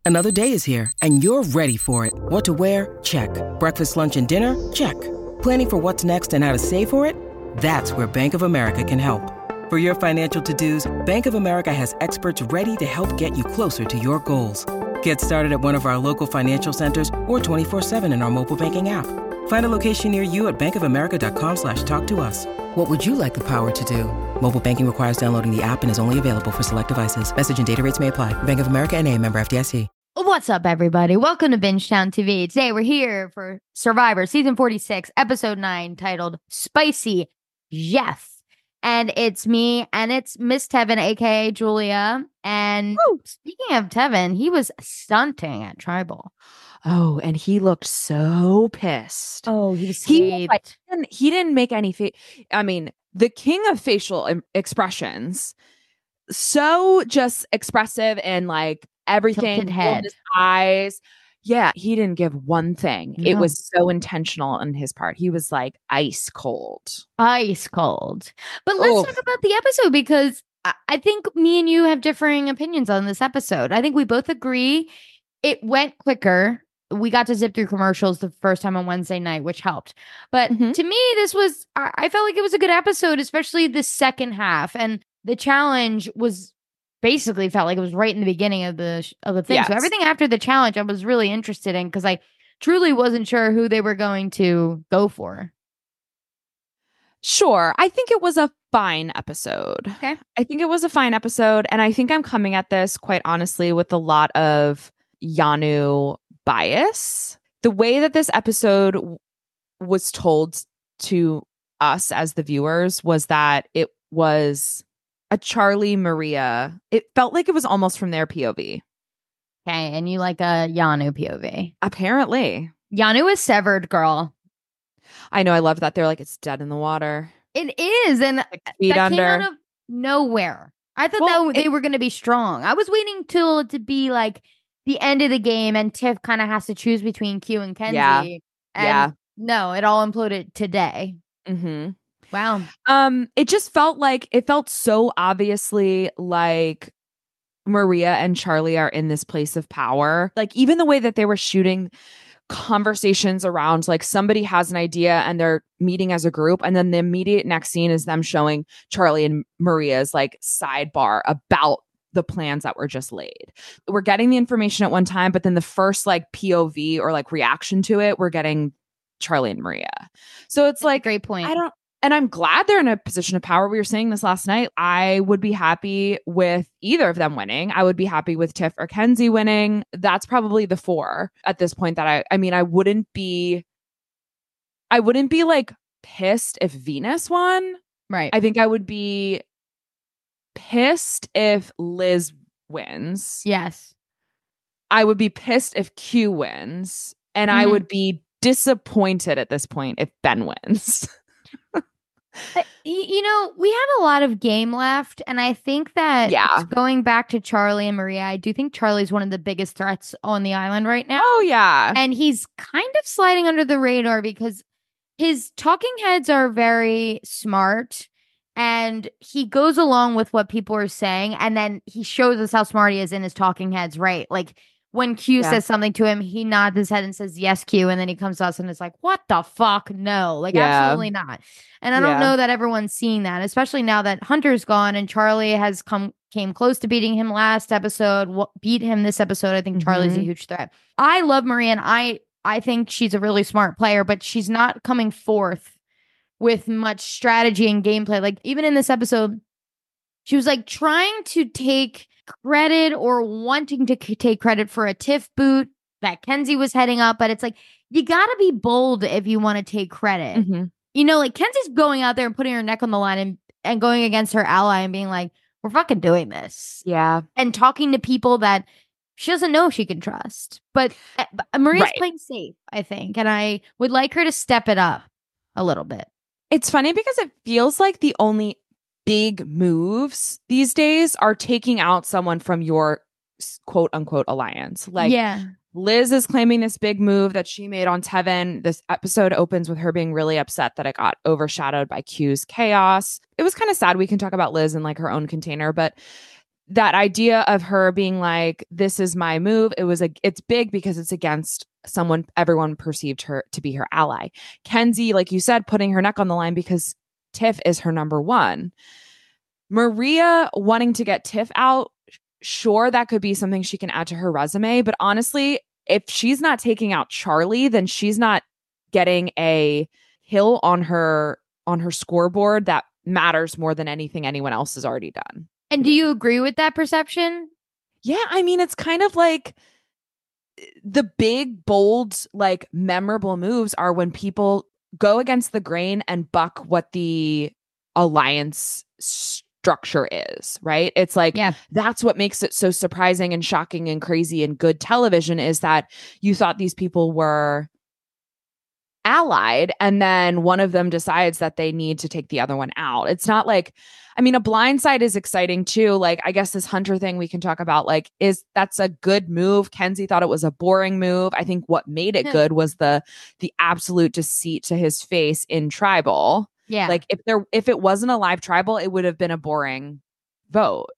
Another day is here, and you're ready for it. What to wear? Check. Breakfast, lunch, and dinner? Check. Planning for what's next and how to save for it? That's where Bank of America can help. For your financial to-dos, Bank of America has experts ready to help get you closer to your goals. Get started at one of our local financial centers or 24/7 in our mobile banking app. Find a location near you at bankofamerica.com/talktous. What would you like the power to do? Mobile banking requires downloading the app and is only available for select devices. Message and data rates may apply. Bank of America N.A., member FDIC. What's up, everybody? Welcome to Bingetown TV. Today, we're here for Survivor Season 46, Episode 9, titled Spicy Jeff. And it's me, and it's Miss Tevin, a.k.a. Julia. And speaking of Tevin, he was stunting at Tribal. Oh, and he looked so pissed. Oh, he didn't make any the king of facial expressions. So just expressive and like everything. Tilted head. His eyes. Yeah, he didn't give one thing. No. It was so intentional on his part. He was like ice cold. Ice cold. But let's talk about the episode, because I think me and you have differing opinions on this episode. I think we both agree it went quicker. We got to zip through commercials the first time on Wednesday night, which helped. But to me, I felt like it was a good episode, especially the second half. And the challenge was basically felt like it was right in the beginning of the thing. Yes. So everything after the challenge, I was really interested in, because I truly wasn't sure who they were going to go for. Sure. I think it was a fine episode. Okay. I think it was a fine episode. And I think I'm coming at this, quite honestly, with a lot of Yanu bias. The way that this episode was told to us as the viewers was that it was a Charlie Maria. It felt like it was almost from their POV. Okay. And you like a Yanu POV. Apparently. Yanu is severed, girl. I know. I love that. They're like, it's dead in the water. It is. And that came out of nowhere. I thought they were going to be strong. I was waiting till it to be like the end of the game and Tiff kind of has to choose between Q and Kenzie. Yeah. No, it all imploded today. Mm-hmm. Wow. It just felt so obviously like Maria and Charlie are in this place of power. Like even the way that they were shooting conversations around, like somebody has an idea and they're meeting as a group, and then the immediate next scene is them showing Charlie and Maria's like sidebar about the plans that were just laid. We're getting the information at one time, but then the first like POV or like reaction to it, we're getting Charlie and Maria. So it's like, great point. And I'm glad they're in a position of power. We were saying this last night. I would be happy with either of them winning. I would be happy with Tiff or Kenzie winning. That's probably the four at this point that I wouldn't be like pissed if Venus won. Right. I think I would be pissed if Liz wins. Yes. I would be pissed if Q wins. And I would be disappointed at this point if Ben wins. We have a lot of game left, and I think that going back to Charlie and Maria, I do think Charlie's one of the biggest threats on the island right now. Oh, yeah. And he's kind of sliding under the radar because his talking heads are very smart, and he goes along with what people are saying, and then he shows us how smart he is in his talking heads, right? Like, when Q says something to him, he nods his head and says, yes, Q. And then he comes to us and is like, what the fuck? No, absolutely not. And I don't know that everyone's seeing that, especially now that Hunter's gone and Charlie has came close to beating him last episode, beat him this episode. I think Charlie's a huge threat. I love Maria, and I think she's a really smart player, but she's not coming forth with much strategy and gameplay. Like even in this episode, she was like trying to take credit or wanting to take credit for a Tiff boot that Kenzie was heading up, but it's like you gotta be bold if you want to take credit. Like Kenzie's going out there and putting her neck on the line and going against her ally and being like, we're fucking doing this, and talking to people that she doesn't know if she can trust. But Maria's playing safe, I think, and I would like her to step it up a little bit. It's funny because it feels like the only big moves these days are taking out someone from your quote unquote alliance. Like Liz is claiming this big move that she made on Tevin. This episode opens with her being really upset that it got overshadowed by Q's chaos. It was kind of sad. We can talk about Liz in like her own container, but that idea of her being like, this is my move. It's big because it's against someone everyone perceived her to be her ally. Kenzie, like you said, putting her neck on the line because Tiff is her number one. Maria wanting to get Tiff out, sure, that could be something she can add to her resume. But honestly, if she's not taking out Charlie, then she's not getting a hill on her scoreboard that matters more than anything anyone else has already done. And do you agree with that perception? Yeah, I mean, it's kind of like the big, bold, like memorable moves are when people go against the grain and buck what the alliance structure is, right? It's like, that's what makes it so surprising and shocking and crazy and good television, is that you thought these people were allied and then one of them decides that they need to take the other one out. It's not like, I mean, a blind side is exciting too. Like, I guess this Hunter thing we can talk about, like, that's a good move. Kenzie thought it was a boring move. I think what made it good was the absolute deceit to his face in Tribal. Yeah. Like, if it wasn't a live Tribal, it would have been a boring vote.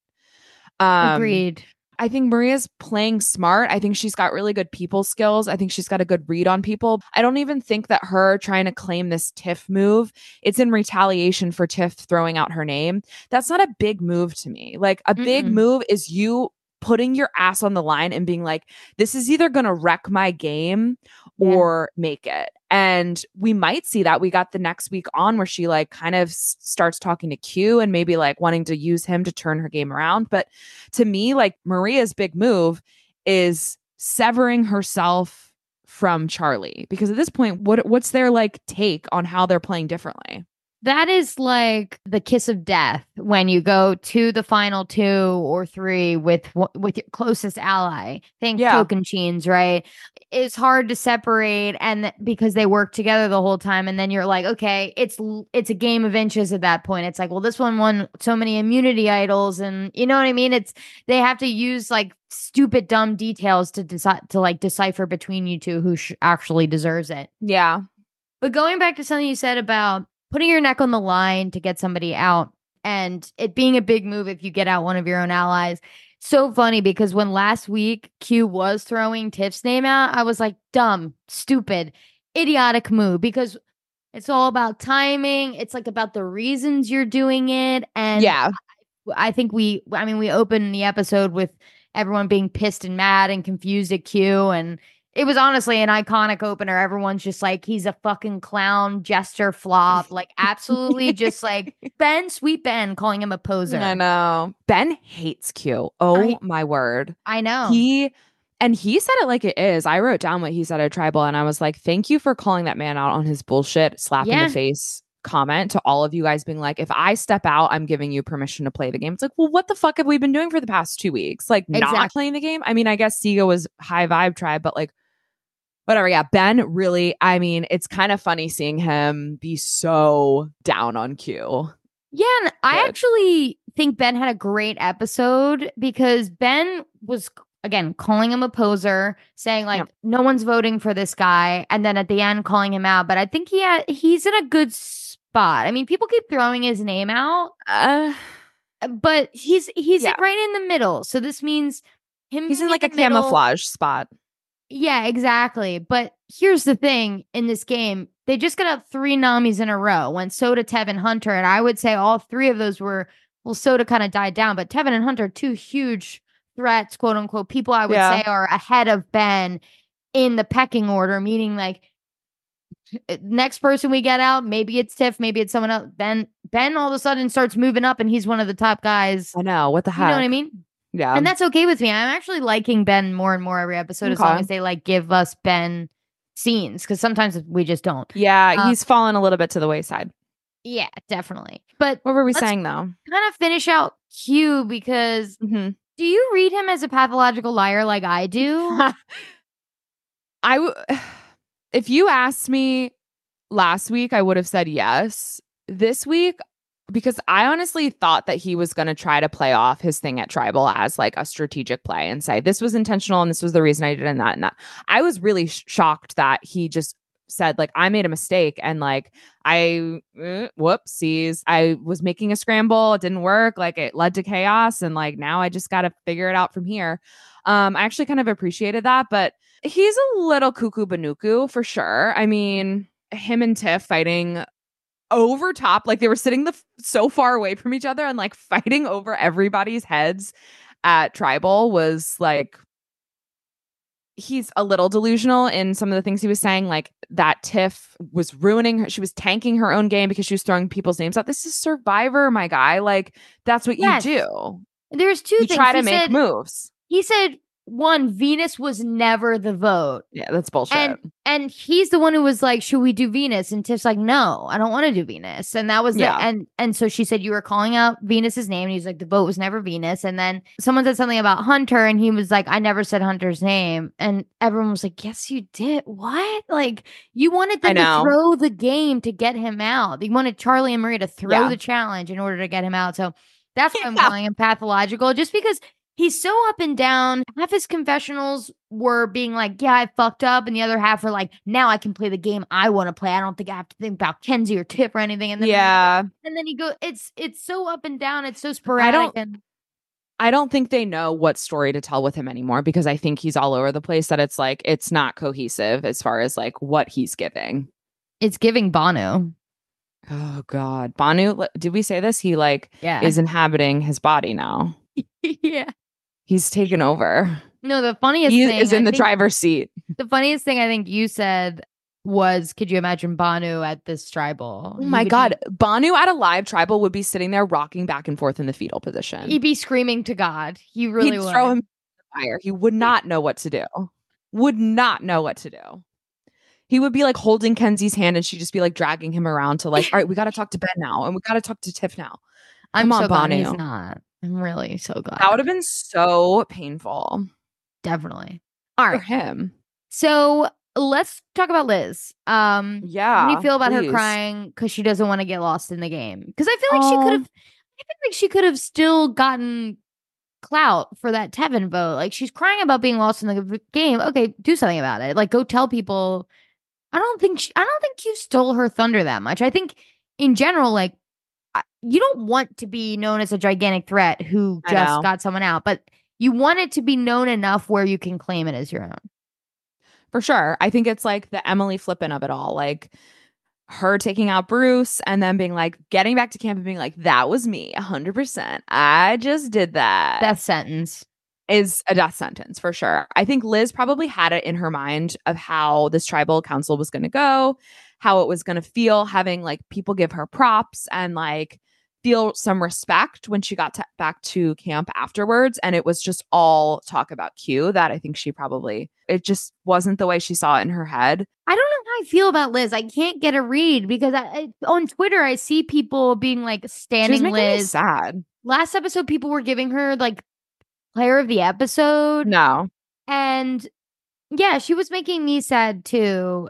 Agreed. I think Maria's playing smart. I think she's got really good people skills. I think she's got a good read on people. I don't even think that her trying to claim this Tiff move, it's in retaliation for Tiff throwing out her name. That's not a big move to me. Like, a big move is you putting your ass on the line and being like, this is either going to wreck my game or make it. And we might see that. We got the next week on where she like kind of starts talking to Q and maybe like wanting to use him to turn her game around. But to me, like, Maria's big move is severing herself from Charlie, because at this point, what's their like take on how they're playing differently? That is like the kiss of death when you go to the final 2 or 3 with your closest ally. Think Tocantins, right? It's hard to separate, and because they work together the whole time, and then you're like, okay, it's a game of inches at that point. It's like, well, this one won so many immunity idols, and you know what I mean? They have to use like stupid dumb details to decipher between you two who actually deserves it. Yeah. But going back to something you said about putting your neck on the line to get somebody out, and it being a big move if you get out one of your own allies. So funny, because when last week Q was throwing Tiff's name out, I was like, dumb, stupid, idiotic move, because it's all about timing. It's like about the reasons you're doing it. And I think we opened the episode with everyone being pissed and mad and confused at Q, and it was honestly an iconic opener. Everyone's just like, he's a fucking clown, jester, flop. Like, absolutely just like Sweet Ben, calling him a poser. I know. Ben hates Q. My word. I know. He said it like it is. I wrote down what he said at Tribal, and I was like, thank you for calling that man out on his bullshit, slap in the face comment to all of you guys being like, if I step out, I'm giving you permission to play the game. It's like, well, what the fuck have we been doing for the past 2 weeks? Like, not playing the game? I mean, I guess Siga was high vibe tribe, but like, whatever. Yeah, Ben really, I mean, it's kind of funny seeing him be so down on Q. Yeah, and I actually think Ben had a great episode, because Ben was, again, calling him a poser, saying like, no one's voting for this guy, and then at the end calling him out. But I think he's in a good spot. I mean, people keep throwing his name out, but he's right in the middle. So this means he's in like a camouflage spot. Yeah, exactly. But here's the thing in this game. They just got out 3 Namis in a row when Soda, Tev, and Hunter. And I would say all 3 of those were, well, Soda kind of died down, but Tevin and Hunter, 2 huge threats, quote unquote, people I would say are ahead of Ben in the pecking order, meaning like next person we get out, maybe it's Tiff, maybe it's someone else. Ben all of a sudden starts moving up and he's one of the top guys. I know. What the heck? You know what I mean? Yeah. And that's okay with me. I'm actually liking Ben more and more every episode, as long as they like give us Ben scenes, because sometimes we just don't. Yeah, he's fallen a little bit to the wayside. Yeah, definitely. But what were we saying though? Kind of finish out Q, because do you read him as a pathological liar like I do? If you asked me last week, I would have said yes. This week, because I honestly thought that he was going to try to play off his thing at Tribal as like a strategic play and say, this was intentional and this was the reason I did and that and that. I was really shocked that he just said like, I made a mistake and like whoopsies, I was making a scramble, it didn't work, like it led to chaos, and like now I just got to figure it out from here. I actually kind of appreciated that, but he's a little cuckoo banuku for sure. I mean, him and Tiff fighting over top, like they were sitting so far away from each other and like fighting over everybody's heads at Tribal was like, he's a little delusional in some of the things he was saying, like that Tiff was ruining her. She was tanking her own game because she was throwing people's names out. This is Survivor, my guy. Like that's what you do. There's two things. Try to make moves. He said, one, Venus was never the vote. Yeah, that's bullshit. And he's the one who was like, should we do Venus? And Tiff's like, no, I don't want to do Venus. And that was and so she said, you were calling out Venus's name. And he's like, the vote was never Venus. And then someone said something about Hunter, and he was like, I never said Hunter's name. And everyone was like, yes, you did. What? Like, you wanted them to throw the game to get him out. You wanted Charlie and Maria to throw the challenge in order to get him out. So that's why I'm calling him pathological, just because he's so up and down. Half his confessionals were being like, yeah, I fucked up. And the other half were like, now I can play the game I want to play. I don't think I have to think about Kenzie or Tiff or anything. And then and then he goes, it's so up and down. It's so sporadic. I don't think they know what story to tell with him anymore, because I think he's all over the place, that it's like, it's not cohesive as far as like what he's giving. It's giving Banu. Oh God. Banu, did we say this? He like is inhabiting his body now. Yeah. He's taken over. No, the funniest thing is in the driver's seat. The funniest thing I think you said was, could you imagine Banu at this Tribal? Oh my God. Banu at a live Tribal would be sitting there rocking back and forth in the fetal position. He'd be screaming to God. He really would. He'd throw him in the fire. He would not know what to do. Would not know what to do. He would be like holding Kenzie's hand, and she'd just be like dragging him around to like, all right, we got to talk to Ben now, and we got to talk to Tiff now. I'm so glad he's not. I'm really so glad. That would have been so painful. Definitely. All right. For him. So let's talk about Liz. Yeah. How do you feel about her crying because she doesn't want to get lost in the game? Because I feel like she could have still gotten clout for that Tevin vote. Like, she's crying about being lost in the game. Okay, do something about it. Like, go tell people. I don't think you stole her thunder that much. I think in general, like, you don't want to be known as a gigantic threat who just got someone out, but you want it to be known enough where you can claim it as your own. For sure. I think it's like the Emily Flippin of it all. Like her taking out Bruce and then being like, getting back to camp and being like, that was me 100%. I just did that. Death sentence. Is a death sentence for sure. I think Liz probably had it in her mind of how this tribal council was going to go, how it was going to feel, having like people give her props and like feel some respect when she got back to camp afterwards. And it was just all talk about Q that I think it just wasn't the way she saw it in her head. I don't know how I feel about Liz. I can't get a read because on Twitter, I see people being like standing Liz. Me sad. Last episode, people were giving her like player of the episode. No. And yeah, she was making me sad too.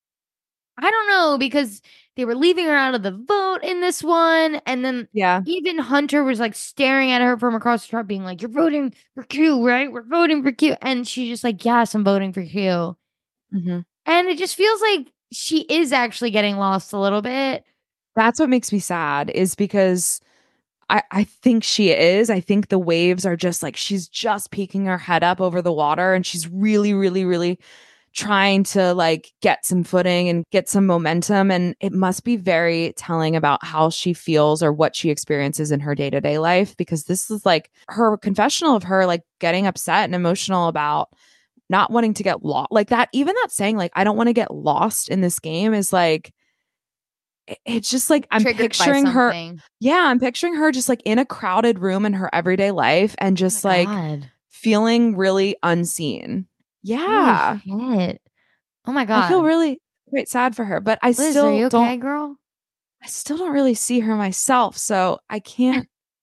I don't know, because they were leaving her out of the vote in this one. And then even Hunter was like staring at her from across the truck being like, you're voting for Q, right? We're voting for Q. And she's just like, yes, I'm voting for Q. Mm-hmm. And it just feels like she is actually getting lost a little bit. That's what makes me sad, is because I think she is. I think the waves are just like, she's just peeking her head up over the water, and she's really, really, really trying to like get some footing and get some momentum. And it must be very telling about how she feels or what she experiences in her day-to-day life, because this is like her confessional of her like getting upset and emotional about not wanting to get lost. Like that, even that saying like, I don't want to get lost in this game is like, it's just like I'm picturing her. Yeah, I'm picturing her just like in a crowded room in her everyday life and just feeling really unseen. Yeah. Oh my God. I feel really quite sad for her, but I Liz, still are you okay, don't, girl? I still don't really see her myself. So I can't,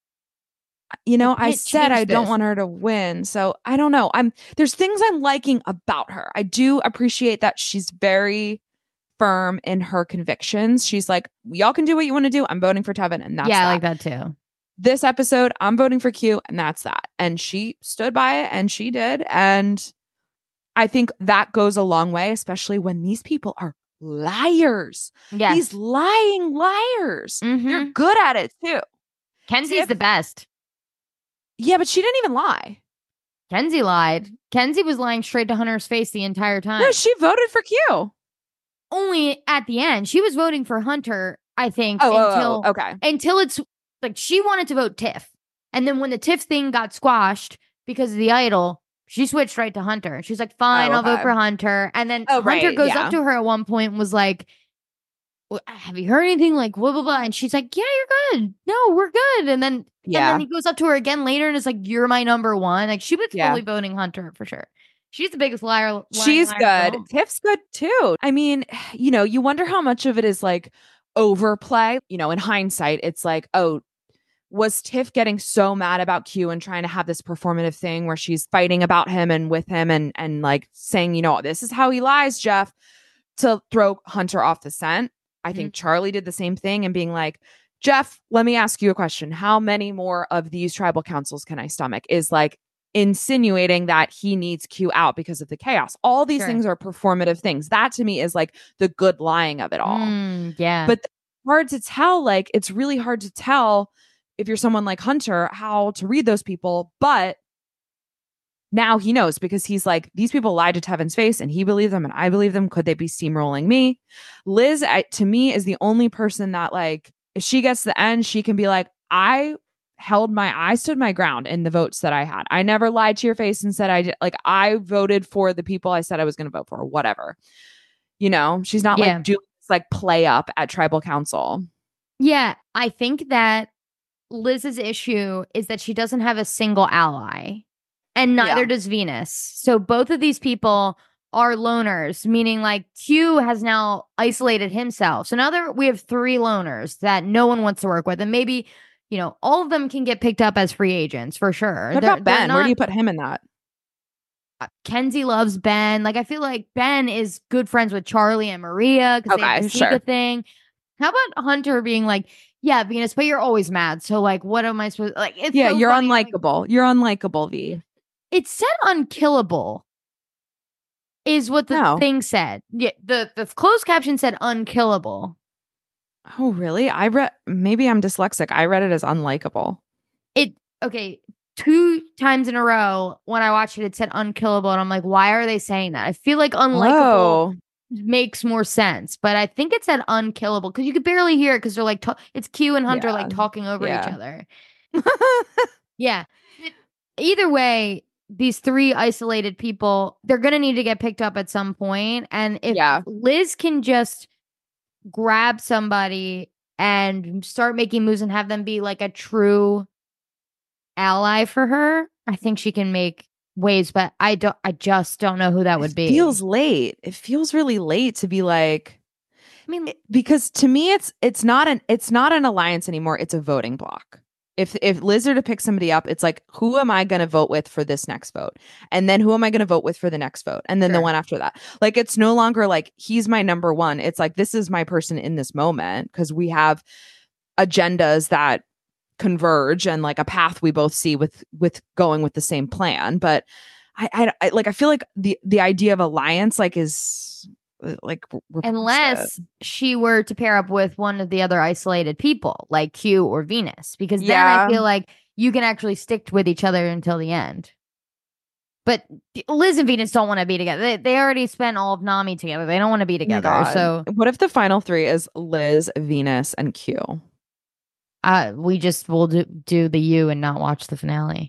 I said I don't want her to win. So I don't know. There's things I'm liking about her. I do appreciate that she's very firm in her convictions. She's like, y'all can do what you want to do. I'm voting for Tevin, and that's I that. like that too. This episode, I'm voting for Q, and that's that. And she stood by it, and she did. And I think that goes a long way, especially when these people are liars. Yes. These lying liars. Mhm. They're good at it too. Kenzie's the best. Yeah, but she didn't even lie. Kenzie lied. Kenzie was lying straight to Hunter's face the entire time. No, she voted for Q. Only at the end. She was voting for Hunter, I think, okay. Until it's like she wanted to vote Tiff. And then when the Tiff thing got squashed because of the idol, she switched right to Hunter. She's like, fine, I'll vote for Hunter. And then Hunter goes up to her at one point and was like, have you heard anything? Like, blah, blah, blah. And she's like, yeah, you're good. No, we're good. And then he goes up to her again later and is like, you're my number one. Like, she was fully voting Hunter for sure. She's the biggest liar. She's good. Girl. Tiff's good too. I mean, you wonder how much of it is like overplay. In hindsight, it's like, oh, was Tiff getting so mad about Q and trying to have this performative thing where she's fighting about him and with him and like saying, this is how he lies, Jeff, to throw Hunter off the scent. I think Charlie did the same thing and being like, Jeff, let me ask you a question. How many more of these tribal councils can I stomach? Is like insinuating that he needs Q out because of the chaos. All these things are performative things. That to me is like the good lying of it all. Yeah. But hard to tell. Like, it's really hard to tell if you're someone like Hunter, how to read those people. But now he knows because he's like, these people lied to Tevin's face and he believed them and I believe them. Could they be steamrolling me? Liz, to me, is the only person that like, if she gets to the end, she can be like, I stood my ground in the votes that I had. I never lied to your face and said I did. Like, I voted for the people I said I was going to vote for, whatever. She's not like doing this like play up at tribal council. Yeah. I think that Liz's issue is that she doesn't have a single ally. And neither does Venus. So both of these people are loners, meaning like Q has now isolated himself. So now we have 3 loners that no one wants to work with. And maybe, all of them can get picked up as free agents for sure. What about Ben? Where do you put him in that? Kenzie loves Ben. Like, I feel like Ben is good friends with Charlie and Maria because they have the Sika thing. How about Hunter being like, yeah, Venus, but you're always mad. So like, what am I supposed to like? It's so you're funny. Unlikable. Like, you're unlikable, V. It said unkillable is what the thing said. Yeah, the closed caption said unkillable. Oh, really? Maybe I'm dyslexic. I read it as unlikable. Okay, 2 times in a row when I watched it, it said unkillable. And I'm like, why are they saying that? I feel like unlikable makes more sense. But I think it said unkillable because you could barely hear it because they're like, it's Q and Hunter like talking over each other. Yeah. Either way, these 3 isolated people, they're going to need to get picked up at some point. And if Liz can just grab somebody and start making moves and have them be like a true ally for her, I think she can make waves, but I just don't know who that would be. It feels late. It feels really late to be like, because to me, it's not an alliance anymore. It's a voting block. If Liz are to pick somebody up, it's like, who am I going to vote with for this next vote? And then who am I going to vote with for the next vote? And then the one after that. Like, it's no longer like, he's my number one. It's like, this is my person in this moment because we have agendas that converge and like a path we both see with going with the same plan. But I feel like the idea of alliance like is like unless she were to pair up with one of the other isolated people like Q or Venus, because then I feel like you can actually stick with each other until the end. But Liz and Venus don't want to be together. They already spent all of Nami together. They don't want to be together. So what if the final 3 is Liz, Venus, and Q? We'll do the U and not watch the finale.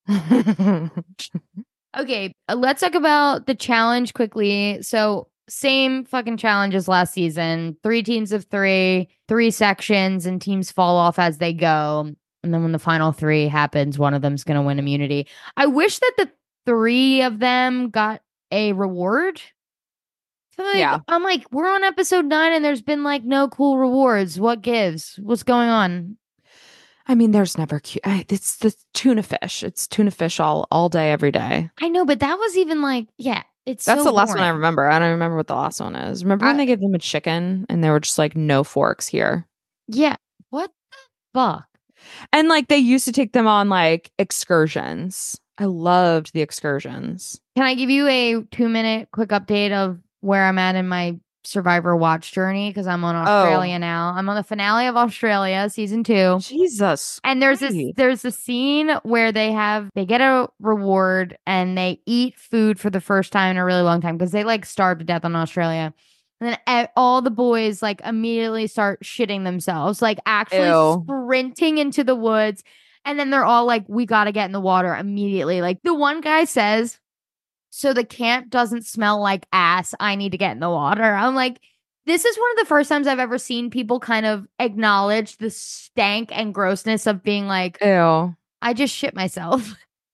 Okay, let's talk about the challenge quickly. So same fucking challenge as last season. 3 teams of 3 sections, and teams fall off as they go. And then when the final 3 happens, one of them's going to win immunity. I wish that the 3 of them got a reward. I'm like, we're on episode 9 and there's been like no cool rewards. What gives? What's going on? I mean, there's never it's the tuna fish. It's tuna fish all day, every day. I know, but that was even like, that's so the last one I remember. I don't remember what the last one is. Remember when they gave them a chicken and they were just like, no forks here? Yeah. What the fuck? And like they used to take them on like excursions. I loved the excursions. Can I give you a 2-minute quick update of where I'm at in my Survivor watch journey because I'm on Australia now. I'm on the finale of Australia season 2. Jesus. And there's a scene where they get a reward and they eat food for the first time in a really long time because they like starve to death in Australia. And then all the boys like immediately start shitting themselves, like actually sprinting into the woods. And then they're all like, we got to get in the water immediately. Like the one guy says, so the camp doesn't smell like ass, I need to get in the water. I'm like, this is one of the first times I've ever seen people kind of acknowledge the stank and grossness of being like, ew, I just shit myself.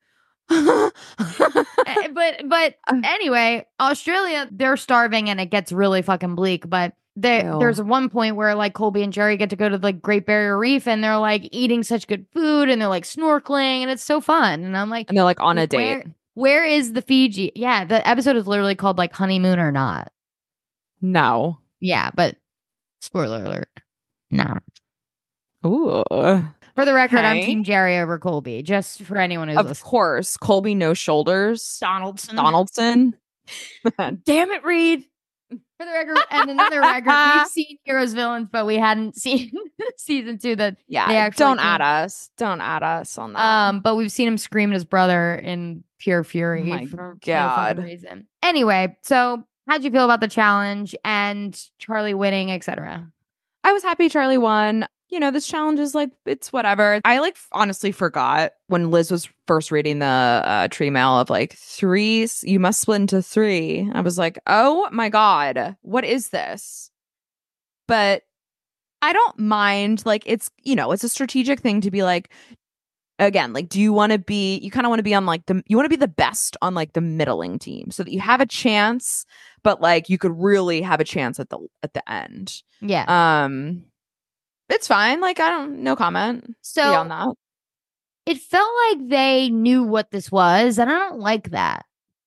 But anyway, Australia, they're starving and it gets really fucking bleak. But there's one point where like Colby and Jerry get to go to the Great Barrier Reef and they're like eating such good food and they're like snorkeling and it's so fun. And I'm like, and they're like on a date. Where is the Fiji? Yeah, the episode is literally called like Honeymoon or Not. No. Yeah, but spoiler alert. No. Ooh. For the record, I'm Team Jerry over Colby, just for anyone who's listening. Of course. Colby no shoulders. Donaldson. Damn it, Reed. For the record, and another record, we've seen Heroes Villains, but we hadn't seen season 2 that don't add us. Don't add us on that. But we've seen him scream at his brother in pure fury for no fucking reason. Anyway, so how'd you feel about the challenge and Charlie winning, etc.? I was happy Charlie won. You know, this challenge is like, it's whatever. I like honestly forgot when Liz was first reading the tree mail of like 3, you must split into 3. I was like, oh my God, what is this? But I don't mind. Like, it's, you know, it's a strategic thing to be like, again, like, do you want to be, you kind of want to be on like you want to be the best on like the middling team so that you have a chance, but like you could really have a chance at the end. Yeah. It's fine. Like, no comment beyond that. It felt like they knew what this was, and I don't like that.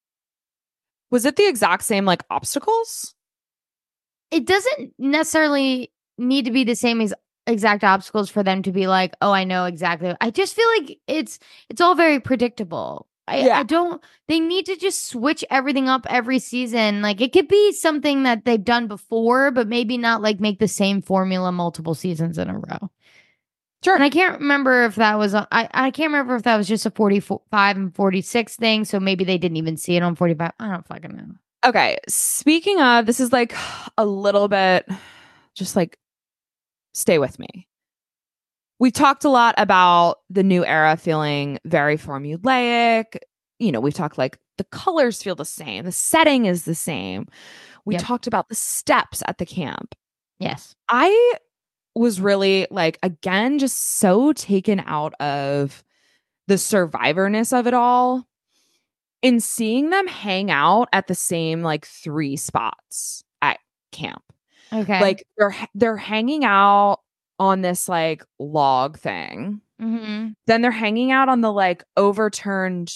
Was it the exact same, like, obstacles? It doesn't necessarily need to be the same exact obstacles for them to be like, oh, I know exactly. I just feel like it's all very predictable. I don't, they need to just switch everything up every season. Like it could be something that they've done before, but maybe not like make the same formula multiple seasons in a row. Sure. And I can't remember if that was, I can't remember if that was just a 45 and 46 thing. So maybe they didn't even see it on 45. I don't fucking know. Okay. Speaking of, this is like a little bit, just like, stay with me. We've talked a lot about the new era feeling very formulaic. You know, we've talked like the colors feel the same. The setting is the same. We talked about the steps at the camp. Yes. I was really like, again, just so taken out of the survivorness of it all in seeing them hang out at the same like 3 spots at camp. Okay. Like they're hanging out on this like log thing. Mm-hmm. Then they're hanging out on the like overturned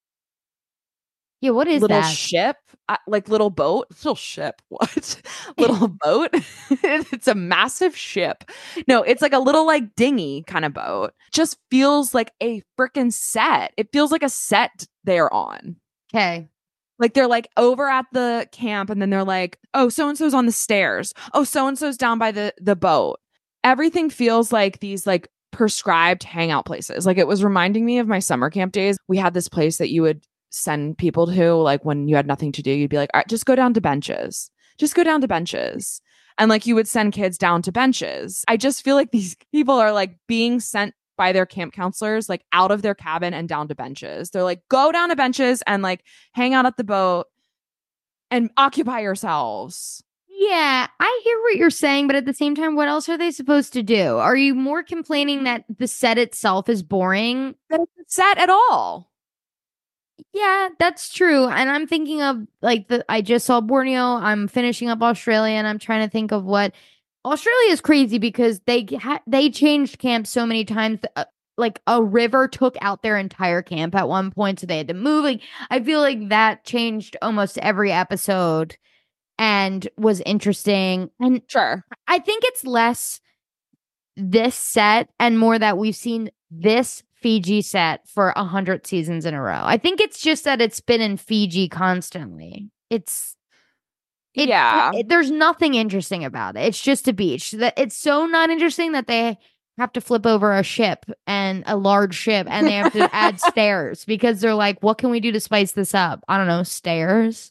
what is little that? ship, like little boat, little ship. What? Little boat? It's a massive ship. No, it's like a little like dinghy kind of boat. Just feels like a freaking set. It feels like a set they're on. Okay. Like they're like over at the camp and then they're like, oh, so-and-so's on the stairs. Oh, so-and-so's down by the boat. Everything feels like these like prescribed hangout places. Like it was reminding me of my summer camp days. We had this place that you would send people to, like when you had nothing to do, you'd be like, all right, just go down to benches. Just go down to benches. And like you would send kids down to benches. I just feel like these people are like being sent by their camp counselors, like out of their cabin and down to benches. They're like, go down to benches and like hang out at the boat and occupy yourselves. Yeah, I hear what you're saying, but at the same time, what else are they supposed to do? Are you more complaining that the set itself is boring? That it's set at all. Yeah, that's true. And I'm thinking of like I just saw Borneo. I'm finishing up Australia, and I'm trying to think of what Australia is crazy because they changed camp so many times. Like a river took out their entire camp at one point, so they had to move. Like I feel like that changed almost every episode. And was interesting. And sure, I think it's less this set and more that we've seen this Fiji set for 100 seasons in a row. I think it's just that it's been in Fiji constantly. There's nothing interesting about it. It's just a beach. It's so not interesting that they have to flip over a ship and a large ship and they have to add stairs because they're like, what can we do to spice this up? I don't know, stairs.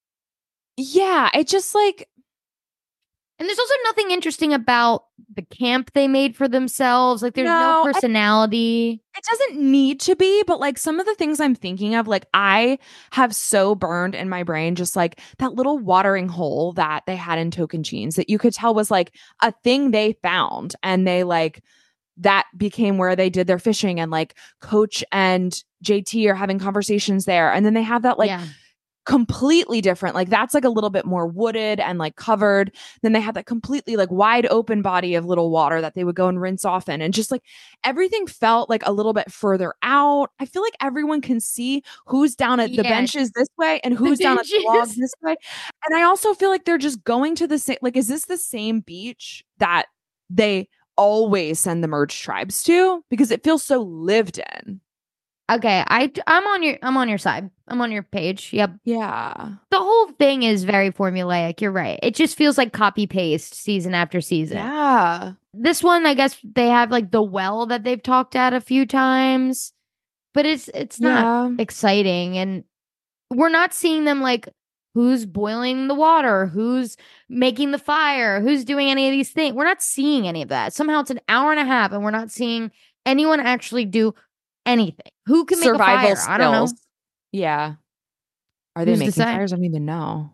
Yeah, it just like. And there's also nothing interesting about the camp they made for themselves. Like, there's no personality. It doesn't need to be, but like some of the things I'm thinking of, like I have so burned in my brain, just like that little watering hole that they had in Tocantins that you could tell was like a thing they found. And they like, that became where they did their fishing, and like Coach and JT are having conversations there. And then they have that like completely different, like that's like a little bit more wooded and like covered. Then they had that completely like wide open body of little water that they would go and rinse off in, and just like everything felt like a little bit further out. I feel like everyone can see who's down at the benches this way and who's down at the logs this way. And I also feel like they're just going to the same, like, is this the same beach that they always send the merge tribes to? Because it feels so lived in. Okay, I'm on your side. I'm on your page. Yep. Yeah. The whole thing is very formulaic. You're right. It just feels like copy paste season after season. Yeah. This one, I guess they have like the well that they've talked at a few times, but it's not exciting, and we're not seeing them like who's boiling the water, who's making the fire, who's doing any of these things. We're not seeing any of that. Somehow it's an hour and a half, and we're not seeing anyone actually do anything. Who can make survival a fire? Skills. I don't know. Yeah. Are they making fires? I don't even know.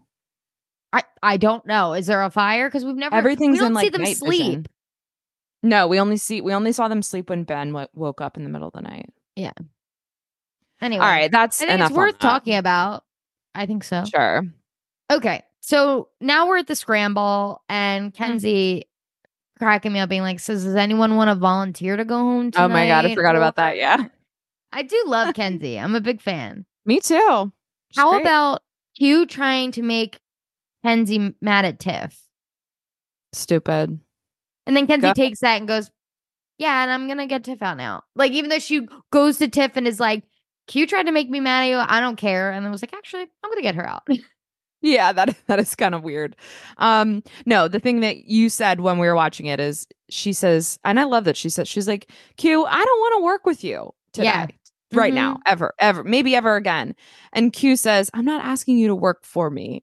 I don't know. Is there a fire? Because everything's we don't in like see them night sleep. Vision. No, we only saw them sleep when Ben woke up in the middle of the night. Yeah. Anyway, all right, that's I think enough. It's worth talking about. I think so. Sure. Okay, so now we're at the scramble, and Kenzie cracking me up, being like, "Says, does anyone want to volunteer to go home tonight?" Oh my god, I forgot about that. Yeah, I do love Kenzie. I'm a big fan. Me too. How about Q trying to make Kenzie mad at Tiff? Stupid. And then Kenzie takes that and goes, yeah, and I'm going to get Tiff out now. Like, even though she goes to Tiff and is like, Q tried to make me mad at you. I don't care. And then was like, actually, I'm going to get her out. Yeah, that is kind of weird. No, the thing that you said when we were watching it is she says, and I love that she said, she's like, Q, I don't want to work with you today, right now, ever, maybe ever again. And Q says, I'm not asking you to work for me.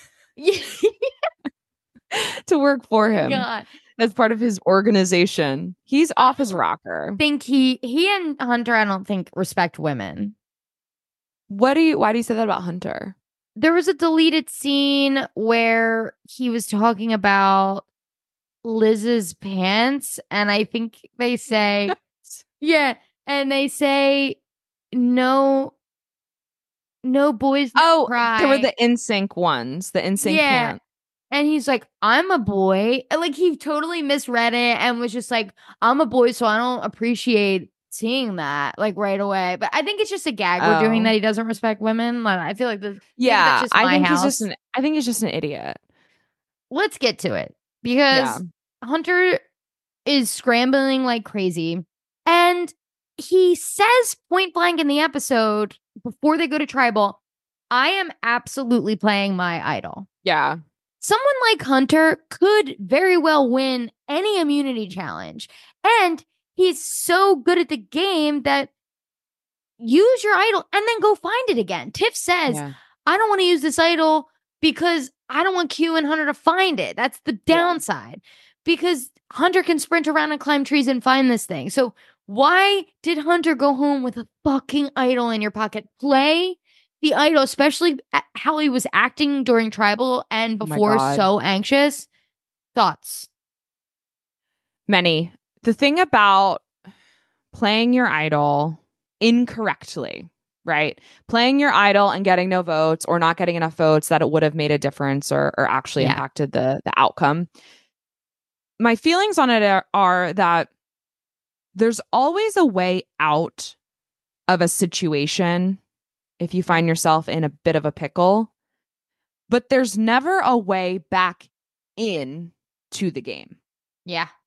To work for him. God. As part of his organization. He's off his rocker. I think he and Hunter, I don't think, respect women. Why do you say that about Hunter? There was a deleted scene where he was talking about Liz's pants, and I think they say, yeah, and they say, no boys cry. There were the NSYNC ones, the NSYNC pants. And he's like, I'm a boy. Like, he totally misread it and was just like, I'm a boy, so I don't appreciate seeing that, like, right away. But I think it's just a gag we're doing that he doesn't respect women. Like, I feel like that's just my house. I think he's just an idiot. Let's get to it. Because Hunter is scrambling like crazy. And he says point blank in the episode, before they go to tribal, I am absolutely playing my idol. Yeah. Someone like Hunter could very well win any immunity challenge. And he's so good at the game that use your idol and then go find it again. Tiff says, I don't want to use this idol because I don't want Q and Hunter to find it. That's the downside. Because Hunter can sprint around and climb trees and find this thing. So why did Hunter go home with a fucking idol in your pocket? Play the idol, especially how he was acting during tribal and before, so anxious. Thoughts? Many. The thing about playing your idol incorrectly, right? Playing your idol and getting no votes or not getting enough votes that it would have made a difference or actually impacted the outcome. My feelings on it are that there's always a way out of a situation if you find yourself in a bit of a pickle, but there's never a way back in to the game. Yeah.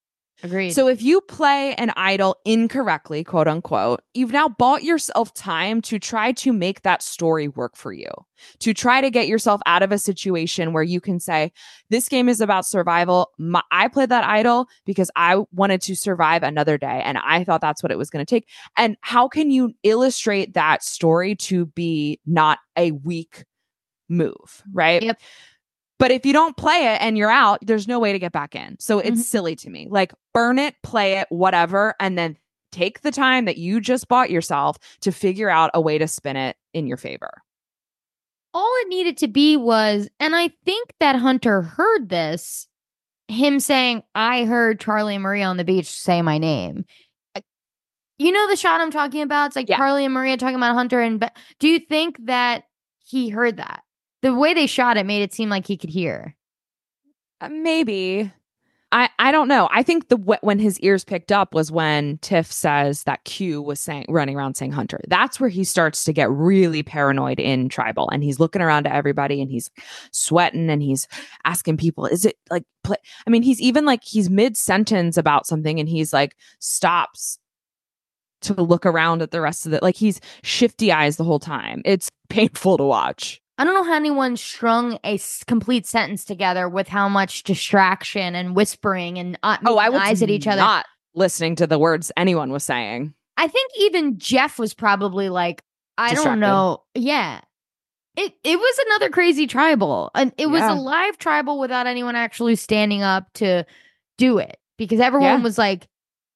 Agreed. So if you play an idol incorrectly, quote unquote, you've now bought yourself time to try to make that story work for you, to try to get yourself out of a situation where you can say, this game is about survival. I played that idol because I wanted to survive another day. And I thought that's what it was going to take. And how can you illustrate that story to be not a weak move, right? Yep. But if you don't play it and you're out, there's no way to get back in. So it's Mhm. silly to me. Like, burn it, play it, whatever, and then take the time that you just bought yourself to figure out a way to spin it in your favor. All it needed to be was, and I think that Hunter heard this, him saying, I heard Charlie and Maria on the beach say my name. You know the shot I'm talking about? It's like Yeah. Charlie and Maria talking about Hunter. And do you think that he heard that? The way they shot it made it seem like he could hear. Maybe. I don't know. I think when his ears picked up was when Tiff says that Q was running around saying Hunter. That's where he starts to get really paranoid in Tribal, and he's looking around to everybody and he's sweating and he's asking people, is it like play? I mean, he's even like, he's mid-sentence about something and he's like stops to look around at the rest of it. Like, he's shifty eyes the whole time. It's painful to watch. I don't know how anyone strung a complete sentence together with how much distraction and whispering and I was eyes at each other. Not listening to the words anyone was saying. I think even Jeff was probably like, I Distracted. don't know. Yeah. It was another crazy tribal. And it was a live tribal without anyone actually standing up to do it. Because everyone was like,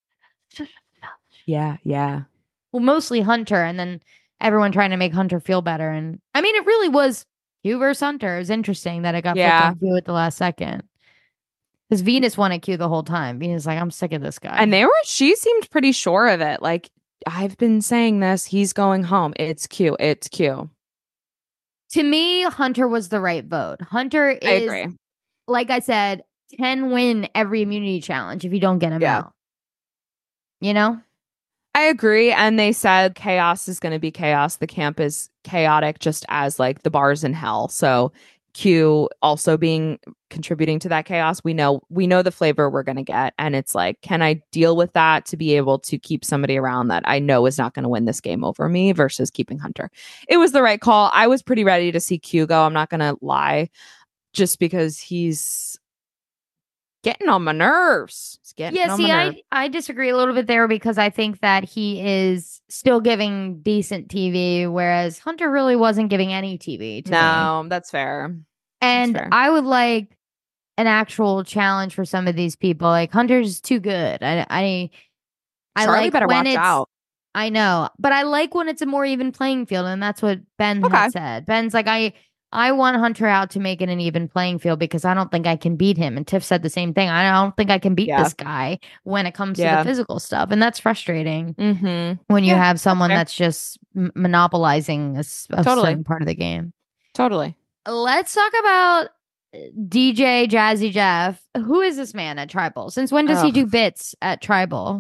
yeah. well, mostly Hunter, and then everyone trying to make Hunter feel better. And I mean, it really was Q versus Hunter. It was interesting that it got flipped on Q at the last second. Because Venus wanted Q the whole time. Venus like, I'm sick of this guy. And she seemed pretty sure of it. Like, I've been saying this, he's going home. It's Q. To me, Hunter was the right vote. Hunter is, I agree. Like I said, can win every immunity challenge if you don't get him out. You know? I agree. And they said chaos is going to be chaos. The camp is chaotic, just as like the bars in hell. So Q also contributing to that chaos. We know the flavor we're going to get. And it's like, can I deal with that to be able to keep somebody around that I know is not going to win this game over me versus keeping Hunter? It was the right call. I was pretty ready to see Q go. I'm not going to lie, just because he's getting on my nerves. I disagree a little bit there because I think that he is still giving decent TV, whereas Hunter really wasn't giving any TV to me. That's fair. And I would like an actual challenge for some of these people. Like, Hunter's too good. I Charlie like better when watch out. I know, but I like when it's a more even playing field, and that's what Ben had said. Ben's like, I want Hunter out to make it an even playing field because I don't think I can beat him. And Tiff said the same thing. I don't think I can beat this guy when it comes to the physical stuff. And that's frustrating when you have someone that's just monopolizing a certain part of the game. Totally. Let's talk about DJ Jazzy Jeff. Who is this man at Tribal? Since when does he do bits at Tribal?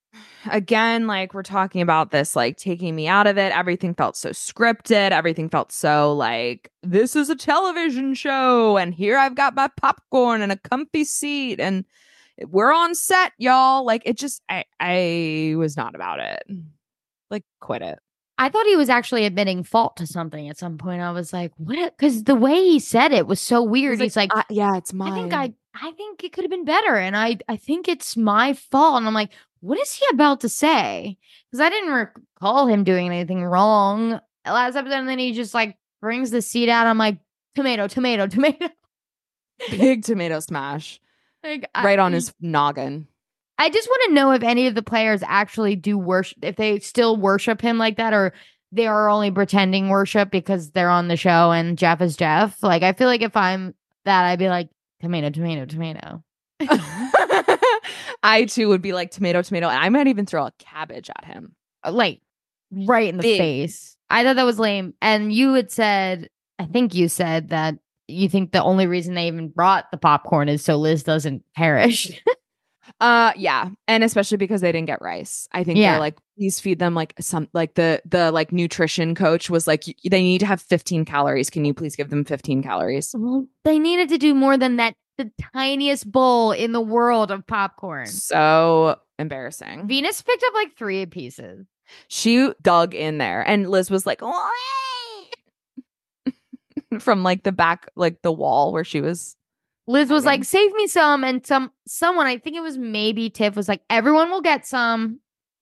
Again, like, we're talking about this, like, taking me out of it. Everything felt so scripted. Everything felt so like, this is a television show and here I've got my popcorn and a comfy seat and we're on set, y'all. Like, it just, I was not about it. Like, quit it. I thought he was actually admitting fault to something at some point. I was like, what? Because the way he said it was so weird. He's like, it's mine. I think it could have been better. And I think it's my fault. And I'm like, what is he about to say? Because I didn't recall him doing anything wrong last episode. And then he just like brings the seat out. I'm like, tomato. Big tomato smash. Like, right on his noggin. I just want to know if any of the players actually do worship, if they still worship him like that, or they are only pretending worship because they're on the show and Jeff is Jeff. Like, I feel like if I'm that, I'd be like, tomato. I too would be like tomato, and I might even throw a cabbage at him. Like, right in the face. I thought that was lame. And you had said, I think you said that you think the only reason they even brought the popcorn is so Liz doesn't perish. Yeah, and especially because they didn't get rice. I think they're like, please feed them like some, like the like nutrition coach was like, they need to have 15 calories. Can you please give them 15 calories? Well, they needed to do more than that the tiniest bowl in the world of popcorn. So embarrassing. Venus picked up like 3 pieces. She dug in there, and Liz was like, "Wait!" from like the back, like the wall where she was. Liz was like, "Save me some," and someone, I think it was maybe Tiff, was like, "Everyone will get some."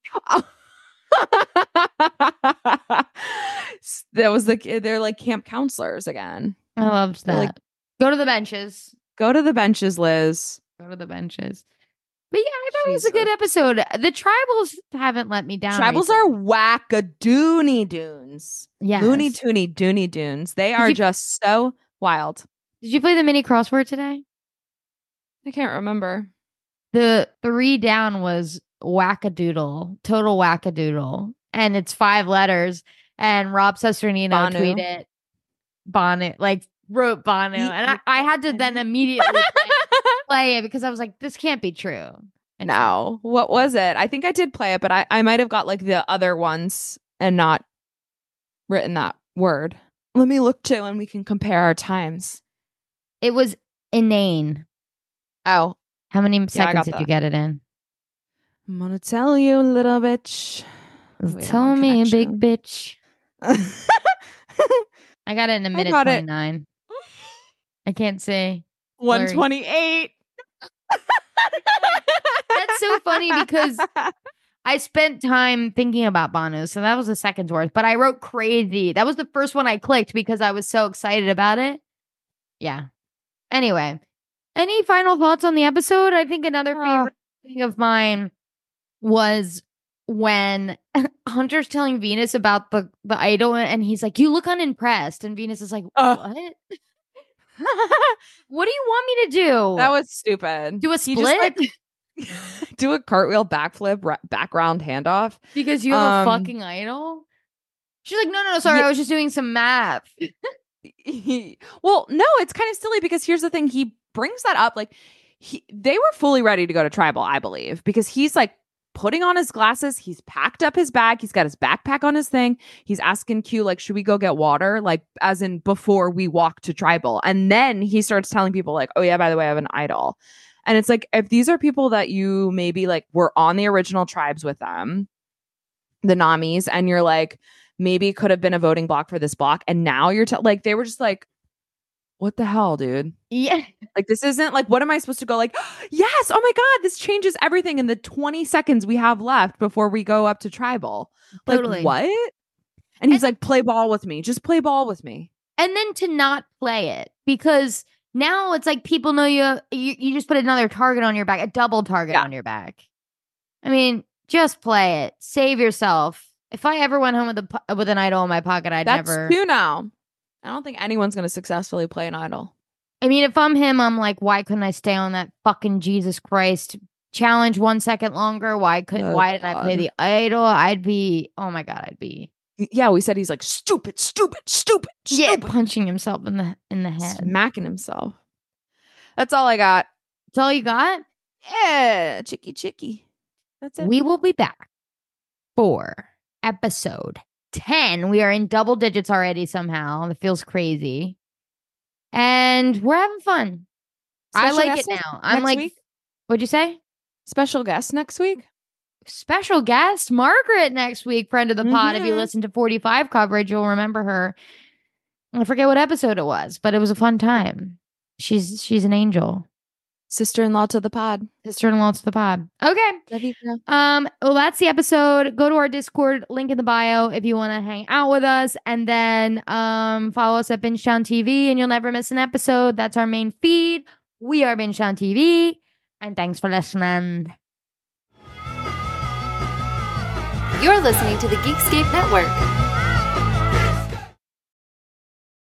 That was they're like camp counselors again. I loved that. Like, go to the benches. Go to the benches, Liz. Go to the benches. But yeah, I thought it was a good episode. The tribals haven't let me down. Tribals are wackadoony doons. Yeah. Looney toony doony doons. They are just so wild. Did you play the mini crossword today? I can't remember. The 3 down was wackadoodle, total wackadoodle. And it's 5 letters. And Rob Sesternino tweeted Bonu, like wrote Bonu. And I had to then immediately play it because I was like, this can't be true. And no. What was it? I think I did play it, but I might have got like the other ones and not written that word. Let me look too and we can compare our times. It was inane. Oh. How many seconds did you get it in? I'm gonna tell you, little bitch. Tell me, big bitch. I got it in a minute 29. I can't say. 128. That's so funny because I spent time thinking about Bonu, so that was a second's worth. But I wrote crazy. That was the first one I clicked because I was so excited about it. Yeah. Anyway, any final thoughts on the episode? I think another favorite thing of mine was when Hunter's telling Venus about the idol, and he's like, "You look unimpressed," and Venus is like, "What? What do you want me to do?" That was stupid. Do a split? Do a cartwheel backflip, background handoff because you have a fucking idol. She's like, no, sorry, I was just doing some math. Well, no, it's kind of silly because here's the thing. He brings that up like they were fully ready to go to tribal, I believe, because he's like putting on his glasses. He's packed up his bag. He's got his backpack on his thing. He's asking Q, like, should we go get water? Like, as in before we walk to tribal. And then he starts telling people like, oh yeah, by the way, I have an idol. And it's like, if these are people that you maybe like were on the original tribes with them, the Namis, and you're like, maybe could have been a voting block for this block. And now you're like, they were just like, what the hell, dude? Yeah. Like, this isn't like, what am I supposed to go like, yes, oh my God, this changes everything in the 20 seconds we have left before we go up to tribal. Totally. Like, what? And he's like, play ball with me. Just play ball with me. And then to not play it because now it's like people know you just put another target on your back, a double target on your back. I mean, just play it. Save yourself. If I ever went home with an idol in my pocket, That's 2 now. I don't think anyone's going to successfully play an idol. I mean, if I'm him, I'm like, why couldn't I stay on that fucking Jesus Christ challenge 1 second longer? Why didn't I play the idol? Oh my God, I'd be. Yeah, we said he's like, stupid. Yeah, punching himself in the head. Smacking himself. That's all I got. That's all you got? Yeah, chicky. That's it. We will be back for episode 10. We are in double digits already somehow. It feels crazy. And we're having fun. I like it now. I'm like, week? What'd you say? Special guest next week? Special guest, Margaret next week, friend of the pod. If you listen to 45 coverage, you'll remember her. I forget what episode it was, but it was a fun time. She's an angel. Sister-in-law to the pod. Sister-in-law to the pod. Okay. Love you, girl. Well, that's the episode. Go to our Discord, link in the bio if you want to hang out with us. And then follow us at Bingetown TV and you'll never miss an episode. That's our main feed. We are Bingetown TV. And thanks for listening. You're listening to the Geekscape Network.